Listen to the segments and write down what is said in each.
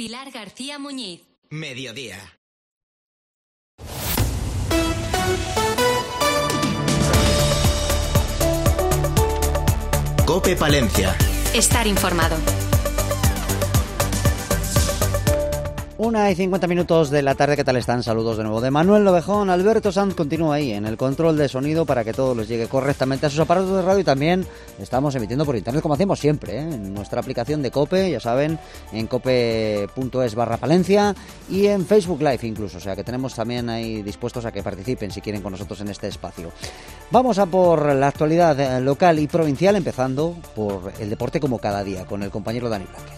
Pilar García Muñiz. Mediodía. COPE Palencia. Estar informado. 1:50 de la tarde, ¿qué tal están? Saludos de nuevo de Manuel Lovejón. Alberto Sanz continúa ahí en el control de sonido para que todo les llegue correctamente a sus aparatos de radio, y también estamos emitiendo por internet como hacemos siempre, en nuestra aplicación de COPE, ya saben, en cope.es/Palencia y en Facebook Live incluso, o sea que tenemos también ahí dispuestos a que participen si quieren con nosotros en este espacio. Vamos a por la actualidad local y provincial, empezando por el deporte como cada día, con el compañero Dani Blázquez.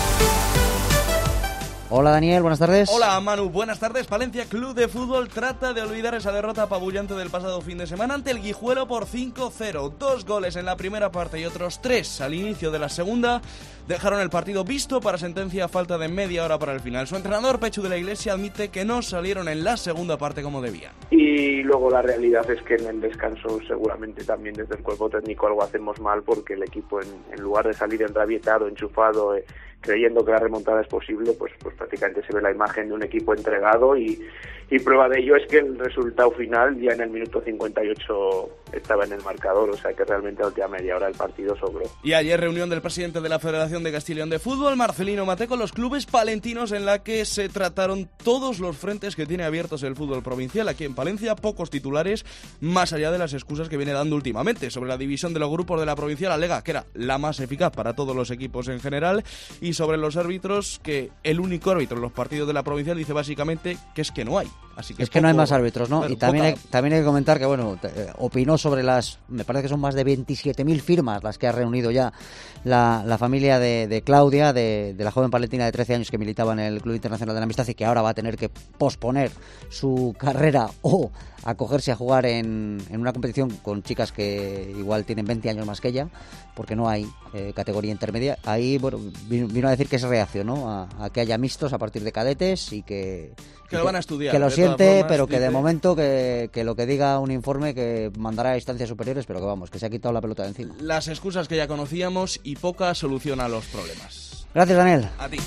Hola Daniel, buenas tardes. Hola Manu, buenas tardes. Palencia Club de Fútbol trata de olvidar esa derrota apabullante del pasado fin de semana ante el Guijuelo por 5-0. 2 goles en la primera parte y otros 3 al inicio de la segunda dejaron el partido visto para sentencia a falta de media hora para el final. Su entrenador, Pechu de la Iglesia, admite que no salieron en la segunda parte como debían. Y luego la realidad es que en el descanso seguramente también desde el cuerpo técnico algo hacemos mal, porque el equipo en lugar de salir enrabietado, enchufado, creyendo que la remontada es posible, pues prácticamente se ve la imagen de un equipo entregado y prueba de ello es que el resultado final ya en el minuto 58 estaba en el marcador, o sea que realmente a la última media hora el partido sobró. Y ayer reunión del presidente de la Federación de Castilla y León de Fútbol, Marcelino Mate, con los clubes palentinos, en la que se trataron todos los frentes que tiene abiertos el fútbol provincial aquí en Palencia, pocos titulares, más allá de las excusas que viene dando últimamente. Sobre la división de los grupos de la provincial alega que era la más eficaz para todos los equipos en general, y sobre los árbitros, que el único árbitro en los partidos de la provincial dice básicamente que es que no hay. Así que es que no hay más árbitros, ¿no? Claro, y también hay que comentar que, bueno, opinó sobre me parece que son más de 27.000 firmas las que ha reunido ya la familia de Claudia, de la joven palentina de 13 años que militaba en el Club Internacional de la Amistad y que ahora va a tener que posponer su carrera o acogerse a jugar en una competición con chicas que igual tienen 20 años más que ella, porque no hay categoría intermedia. Ahí, bueno, vino a decir que se reaccionó a que haya mixtos a partir de cadetes y que lo van a estudiar. Que lo siente, formas, pero que de momento que lo que diga un informe que mandará a instancias superiores, pero que vamos, que se ha quitado la pelota de encima. Las excusas que ya conocíamos y poca solución a los problemas. Gracias, Daniel. A ti.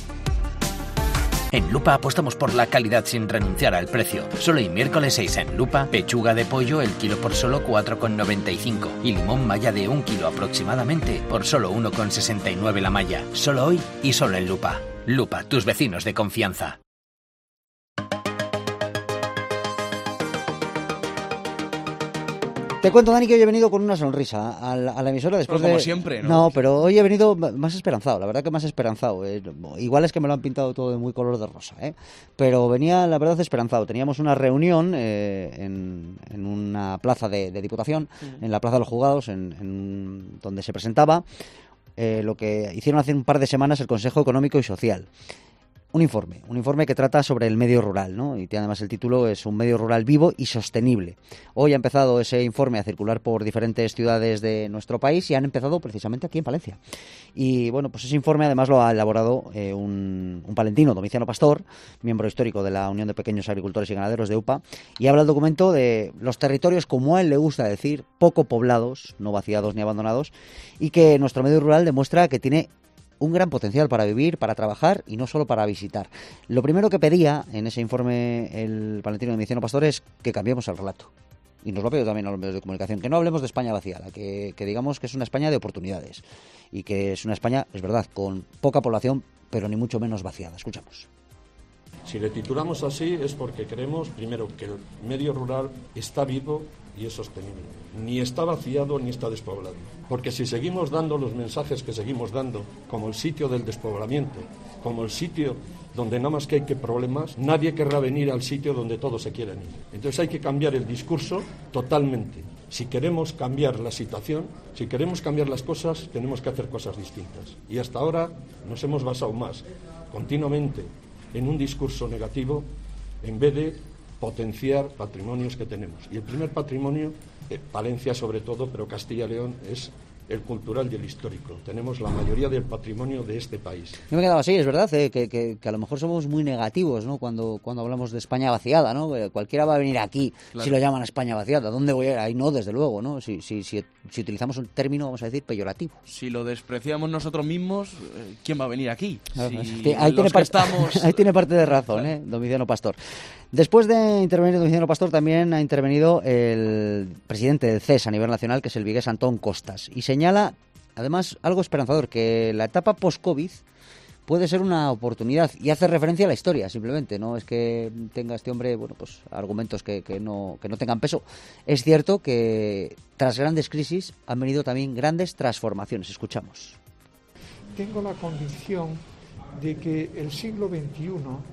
En Lupa apostamos por la calidad sin renunciar al precio. Solo hoy miércoles 6 en Lupa, pechuga de pollo el kilo por solo 4,95 y limón malla de 1 kilo aproximadamente por solo 1,69 la malla. Solo hoy y solo en Lupa. Lupa, tus vecinos de confianza. Te cuento, Dani, que hoy he venido con una sonrisa a la emisora después como siempre, ¿no? No, pero hoy he venido más esperanzado, la verdad que más esperanzado. Igual es que me lo han pintado todo de muy color de rosa, pero venía, la verdad, esperanzado. Teníamos una reunión en una plaza de Diputación, en la Plaza de los Juzgados, donde se presentaba lo que hicieron hace un par de semanas el Consejo Económico y Social. Un informe que trata sobre el medio rural, ¿no? Y además el título es Un medio rural vivo y sostenible. Hoy ha empezado ese informe a circular por diferentes ciudades de nuestro país y han empezado precisamente aquí en Palencia. Y bueno, pues ese informe además lo ha elaborado un palentino, Domiciano Pastor, miembro histórico de la Unión de Pequeños Agricultores y Ganaderos de UPA, y habla el documento de los territorios, como a él le gusta decir, poco poblados, no vaciados ni abandonados, y que nuestro medio rural demuestra que tiene un gran potencial para vivir, para trabajar y no solo para visitar. Lo primero que pedía en ese informe el palentino Domiciano Pastor es que cambiemos el relato. Y nos lo pido también a los medios de comunicación, que no hablemos de España vaciada, que digamos que es una España de oportunidades y que es una España, es verdad, con poca población, pero ni mucho menos vaciada. Escuchamos. Si le titulamos así es porque creemos, primero, que el medio rural está vivo y es sostenible. Ni está vaciado ni está despoblado. Porque si seguimos dando los mensajes que seguimos dando, como el sitio del despoblamiento, como el sitio donde nada más que hay que problemas, nadie querrá venir al sitio donde todos se quieren ir. Entonces hay que cambiar el discurso totalmente. Si queremos cambiar la situación, si queremos cambiar las cosas, tenemos que hacer cosas distintas. Y hasta ahora nos hemos basado más continuamente en un discurso negativo en vez de potenciar patrimonios que tenemos. Y el primer patrimonio, Palencia sobre todo, pero Castilla y León, es el cultural y el histórico. Tenemos la mayoría del patrimonio de este país. Yo me he quedado así, es verdad, que a lo mejor somos muy negativos, ¿no? Cuando hablamos de España vaciada, ¿no? Cualquiera va a venir aquí, claro, si lo llaman España vaciada. ¿Dónde voy a ir? Ahí no, desde luego, ¿no? Si utilizamos un término, vamos a decir, peyorativo. Si lo despreciamos nosotros mismos, ¿quién va a venir aquí? Claro, si ahí tiene parte de razón, claro, Domiciano Pastor. Después de intervenir Domiciano Pastor, también ha intervenido el presidente del CES a nivel nacional, que es el vigués Antón Costas, y señala, además, algo esperanzador, que la etapa post-COVID puede ser una oportunidad, y hace referencia a la historia, simplemente. No es que tenga este hombre, pues argumentos que no tengan peso. Es cierto que tras grandes crisis han venido también grandes transformaciones. Escuchamos. Tengo la convicción de que el siglo XXI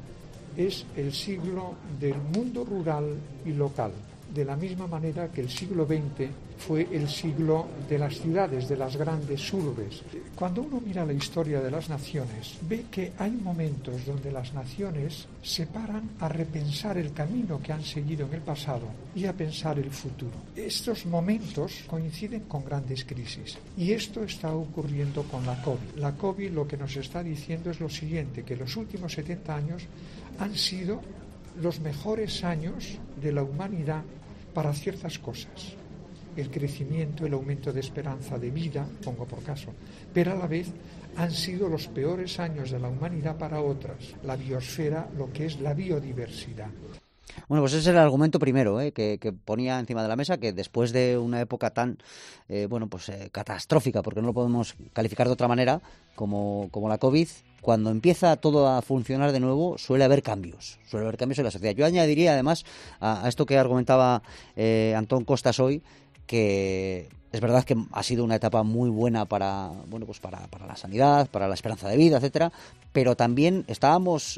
es el siglo del mundo rural y local, de la misma manera que el siglo XX fue el siglo de las ciudades, de las grandes urbes. Cuando uno mira la historia de las naciones, ve que hay momentos donde las naciones se paran a repensar el camino que han seguido en el pasado y a pensar el futuro. Estos momentos coinciden con grandes crisis, y esto está ocurriendo con la COVID. La COVID lo que nos está diciendo es lo siguiente, que los últimos 70 años han sido los mejores años de la humanidad para ciertas cosas. El crecimiento, el aumento de esperanza de vida, pongo por caso, pero a la vez han sido los peores años de la humanidad para otras, la biosfera, lo que es la biodiversidad. Bueno, pues ese es el argumento primero que ponía encima de la mesa, que después de una época tan catastrófica, porque no lo podemos calificar de otra manera, como la COVID, cuando empieza todo a funcionar de nuevo, suele haber cambios en la sociedad. Yo añadiría, además, a esto que argumentaba Antón Costas hoy, que es verdad que ha sido una etapa muy buena para la sanidad, para la esperanza de vida, etcétera, pero también estábamos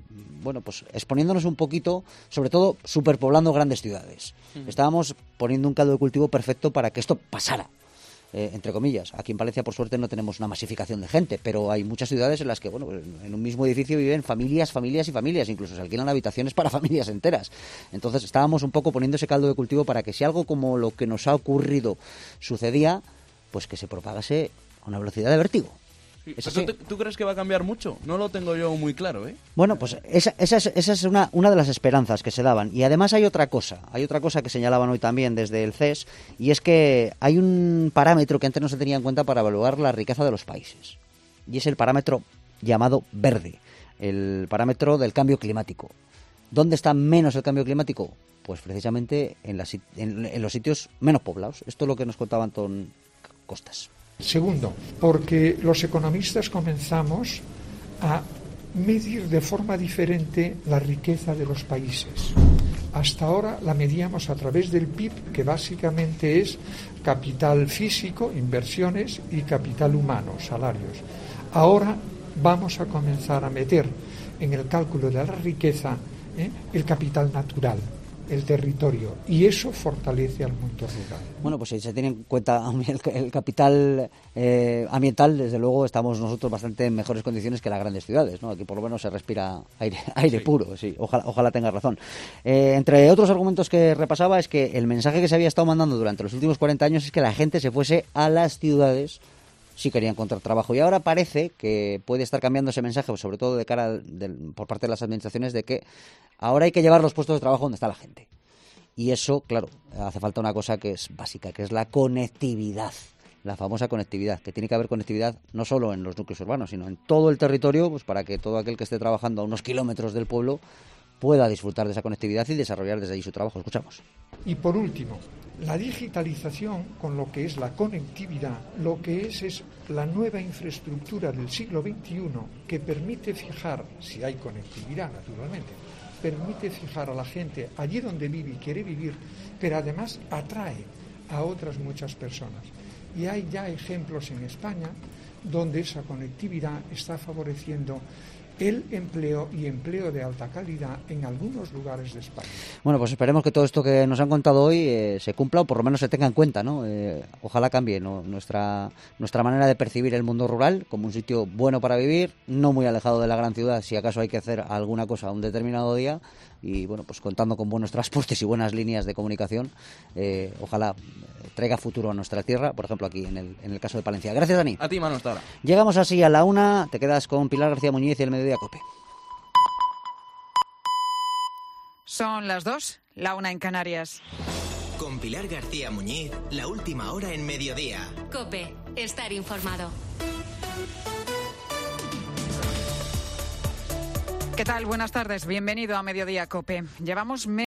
exponiéndonos un poquito, sobre todo superpoblando grandes ciudades. Estábamos poniendo un caldo de cultivo perfecto para que esto pasara. Entre comillas. Aquí en Palencia, por suerte, no tenemos una masificación de gente, pero hay muchas ciudades en las que, en un mismo edificio viven familias y familias, incluso se alquilan habitaciones para familias enteras. Entonces, estábamos un poco poniendo ese caldo de cultivo para que si algo como lo que nos ha ocurrido sucedía, pues que se propagase a una velocidad de vértigo. Sí. ¿Tú crees que va a cambiar mucho? No lo tengo yo muy claro, ¿eh? Bueno, pues esa es una de las esperanzas que se daban. Y además hay otra cosa que señalaban hoy también desde el CES, y es que hay un parámetro que antes no se tenía en cuenta para evaluar la riqueza de los países. Y es el parámetro llamado verde, el parámetro del cambio climático. ¿Dónde está menos el cambio climático? Pues precisamente en los sitios menos poblados. Esto es lo que nos contaba Antón Costas. Segundo, porque los economistas comenzamos a medir de forma diferente la riqueza de los países. Hasta ahora la medíamos a través del PIB, que básicamente es capital físico, inversiones, y capital humano, salarios. Ahora vamos a comenzar a meter en el cálculo de la riqueza el capital natural, el territorio, y eso fortalece al mundo rural. Bueno, pues si se tiene en cuenta el capital ambiental, desde luego estamos nosotros bastante en mejores condiciones que las grandes ciudades, ¿no? Aquí por lo menos se respira aire puro, sí, ojalá tenga razón. Entre otros argumentos que repasaba es que el mensaje que se había estado mandando durante los últimos 40 años es que la gente se fuese a las ciudades si quería encontrar trabajo, y ahora parece que puede estar cambiando ese mensaje, sobre todo de cara por parte de las administraciones, de que ahora hay que llevar los puestos de trabajo donde está la gente. Y eso, claro, hace falta una cosa que es básica, que es la conectividad, la famosa conectividad, que tiene que haber conectividad no solo en los núcleos urbanos, sino en todo el territorio, pues para que todo aquel que esté trabajando a unos kilómetros del pueblo pueda disfrutar de esa conectividad y desarrollar desde allí su trabajo. Escuchamos. Y por último, la digitalización, con lo que es la conectividad, lo que es la nueva infraestructura del siglo XXI, que permite fijar, si hay conectividad naturalmente, permite fijar a la gente allí donde vive y quiere vivir, pero además atrae a otras muchas personas. Y hay ya ejemplos en España donde esa conectividad está favoreciendo el empleo y empleo de alta calidad en algunos lugares de España. Bueno, pues esperemos que todo esto que nos han contado hoy se cumpla o por lo menos se tenga en cuenta, ¿no? Ojalá cambie, ¿no? nuestra manera de percibir el mundo rural como un sitio bueno para vivir, no muy alejado de la gran ciudad si acaso hay que hacer alguna cosa un determinado día y bueno, pues contando con buenos transportes y buenas líneas de comunicación, ojalá traiga futuro a nuestra tierra, por ejemplo aquí en el caso de Palencia. Gracias, Dani. A ti, Manu, hasta ahora. Llegamos así a la 1, te quedas con Pilar García Muñiz y el Mediodía COPE. Son las 2, la 1 en Canarias. Con Pilar García Muñiz, la última hora en Mediodía. COPE, estar informado. ¿Qué tal? Buenas tardes. Bienvenido a Mediodía COPE. Llevamos